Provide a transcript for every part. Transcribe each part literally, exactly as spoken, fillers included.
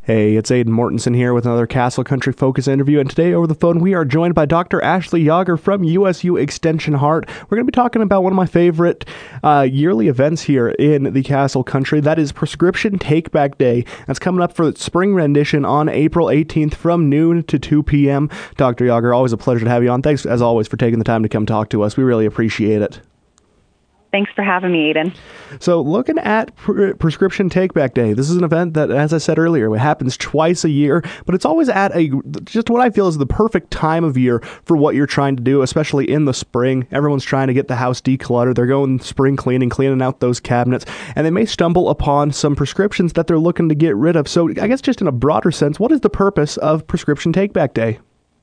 Hey, it's Aidan Mortensen here with another Castle Country Focus interview, and today over the phone we are joined by Doctor Ashley Yager from U S U Extension Heart. We're going to be talking about one of my favorite uh, yearly events here in the Castle Country. That is Prescription Take-Back Day. That's coming up for its spring rendition on April eighteenth from noon to two p.m. Doctor Yager, always a pleasure to have you on. Thanks, as always, for taking the time to come talk to us. We really appreciate it. Thanks for having me, Aidan. So looking at pre- Prescription Take-Back Day, this is an event that, as I said earlier, it happens twice a year, but it's always at a just what I feel is the perfect time of year for what you're trying to do, especially in the spring. Everyone's trying to get the house decluttered. They're going spring cleaning, cleaning out those cabinets, and they may stumble upon some prescriptions that they're looking to get rid of. So I guess just in a broader sense, what is the purpose of Prescription Take-Back Day?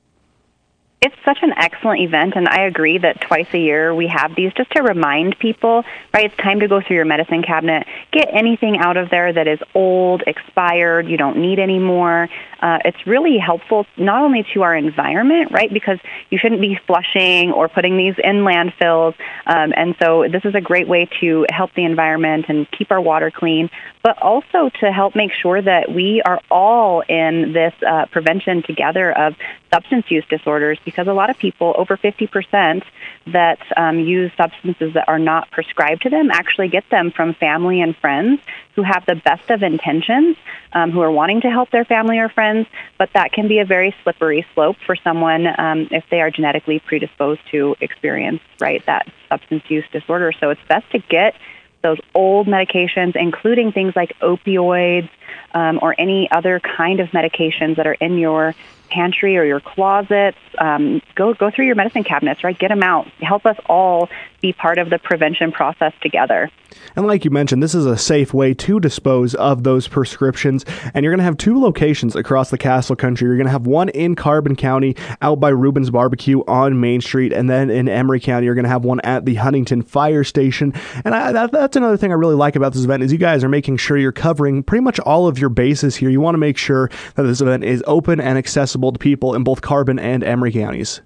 It's such an excellent event, and I agree that twice a year we have these just to remind people, right, it's time to go through your medicine cabinet, get anything out of there that is old, expired, you don't need anymore. Uh, it's really helpful not only to our environment, right, because you shouldn't be flushing or putting these in landfills, um, and so this is a great way to help the environment and keep our water clean, but also to help make sure that we are all in this uh, prevention together of substance use disorders, because a lot of people, over fifty percent that um, use substances that are not prescribed to them, actually get them from family and friends who have the best of intentions, um, who are wanting to help their family or friends, but that can be a very slippery slope for someone um, if they are genetically predisposed to experience, right, that substance use disorder. So it's best to get those old medications, including things like opioids um, or any other kind of medications that are in your pantry or your closets. Um, go go through your medicine cabinets, right? Get them out. Help us all be part of the prevention process together. And like you mentioned, this is a safe way to dispose of those prescriptions. And you're going to have two locations across the Castle Country. You're going to have one in Carbon County out by Reuben's Barbecue on Main Street. And then in Emery County, you're going to have one at the Huntington Fire Station. And I, that, that's another thing I really like about this event is you guys are making sure you're covering pretty much all of your bases here. You want to make sure that this event is open and accessible to people in both Carbon and Emery counties.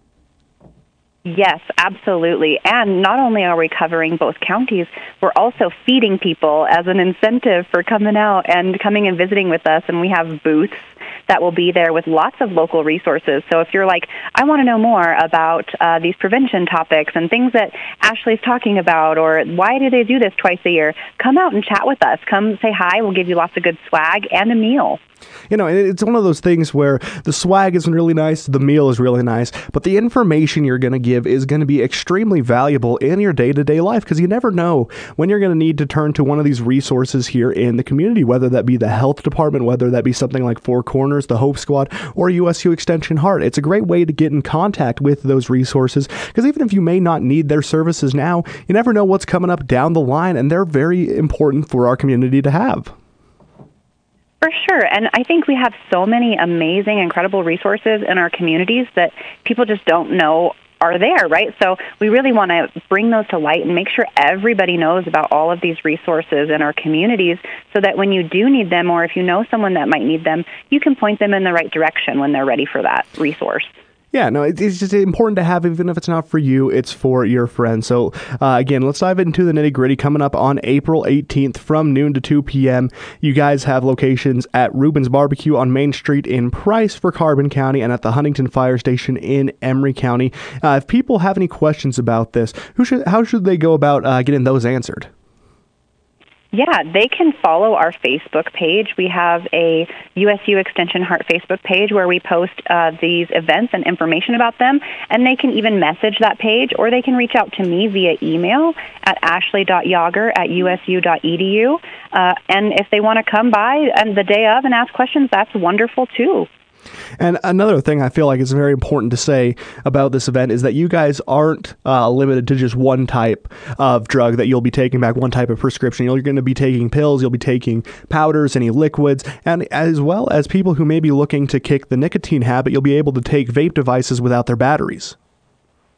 Yes, absolutely. And not only are we covering both counties, we're also feeding people as an incentive for coming out and coming and visiting with us. And we have booths that will be there with lots of local resources. So if you're like, I want to know more about uh, these prevention topics and things that Ashley's talking about, or why do they do this twice a year, come out and chat with us. Come say hi. We'll give you lots of good swag and a meal. You know, it's one of those things where the swag is really nice, the meal is really nice, but the information you're going to give is going to be extremely valuable in your day-to-day life, because you never know when you're going to need to turn to one of these resources here in the community, whether that be the health department, whether that be something like Four Corners, the Hope Squad, or U S U Extension Heart. It's a great way to get in contact with those resources, because even if you may not need their services now, you never know what's coming up down the line, and they're very important for our community to have. For sure. And I think we have so many amazing, incredible resources in our communities that people just don't know are there, right? So we really want to bring those to light and make sure everybody knows about all of these resources in our communities so that when you do need them, or if you know someone that might need them, you can point them in the right direction when they're ready for that resource. Yeah, no, it's just important to have, even if it's not for you, it's for your friends. So, uh, again, let's dive into the nitty-gritty coming up on April eighteenth from noon to two p.m. You guys have locations at Reuben's Barbecue on Main Street in Price for Carbon County and at the Huntington Fire Station in Emery County. Uh, if people have any questions about this, who should, how should they go about uh, getting those answered? Yeah, they can follow our Facebook page. We have a U S U Extension Heart Facebook page where we post uh, these events and information about them, and they can even message that page, or they can reach out to me via email at ashley dot yager at u s u dot e d u. Uh, and if they want to come by and the day of and ask questions, that's wonderful too. And another thing I feel like is very important to say about this event is that you guys aren't uh, limited to just one type of drug that you'll be taking back, one type of prescription. You're going to be taking pills, you'll be taking powders, any liquids, and as well as people who may be looking to kick the nicotine habit, you'll be able to take vape devices without their batteries.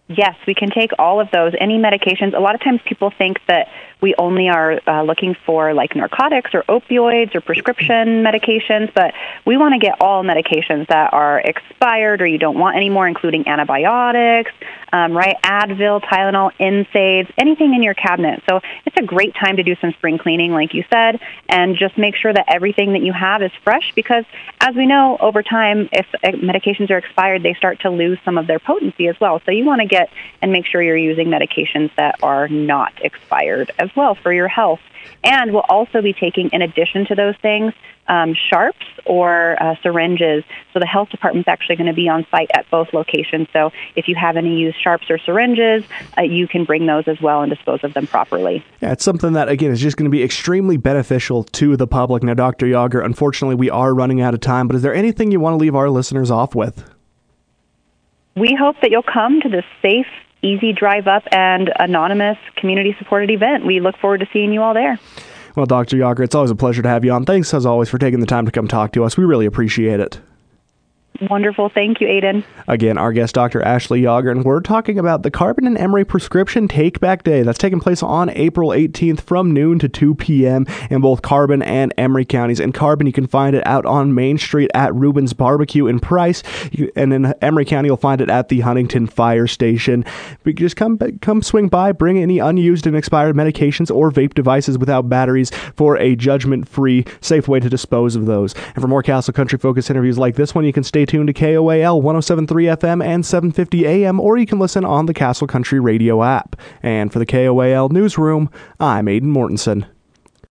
Yes, we can take all of those, any medications. A lot of times people think that we only are uh, looking for like narcotics or opioids or prescription medications, but we want to get all medications that are expired or you don't want anymore, including antibiotics, um, right? Advil, Tylenol, N SAIDs, anything in your cabinet. So it's a great time to do some spring cleaning, like you said, and just make sure that everything that you have is fresh because, as we know, over time, if medications are expired, they start to lose some of their potency as well. So you want to get and make sure you're using medications that are not expired as well for your health. And we'll also be taking, in addition to those things, um, sharps or uh, syringes. So the health department's actually going to be on site at both locations. So if you have any used sharps or syringes, uh, you can bring those as well and dispose of them properly. Yeah, it's something that, again, is just going to be extremely beneficial to the public. Now, Doctor Yager, unfortunately, we are running out of time, but is there anything you want to leave our listeners off with? We hope that you'll come to this safe, easy drive up and anonymous community-supported event. We look forward to seeing you all there. Well, Doctor Yager, it's always a pleasure to have you on. Thanks, as always, for taking the time to come talk to us. We really appreciate it. Wonderful. Thank you, Aiden. Again, our guest, Doctor Ashley Yager, and we're talking about the Carbon and Emery Prescription Take Back Day. That's taking place on April eighteenth from noon to two p.m. in both Carbon and Emery counties. In Carbon, you can find it out on Main Street at Rubens Barbecue in Price, and in Emery County, you'll find it at the Huntington Fire Station. But just come, come swing by, bring any unused and expired medications or vape devices without batteries for a judgment-free, safe way to dispose of those. And for more Castle Country focused interviews like this one, you can stay tuned to K O A L one oh seven point three F M and seven fifty A M, or you can listen on the Castle Country Radio app. And for the K O A L Newsroom, I'm Aiden Mortensen.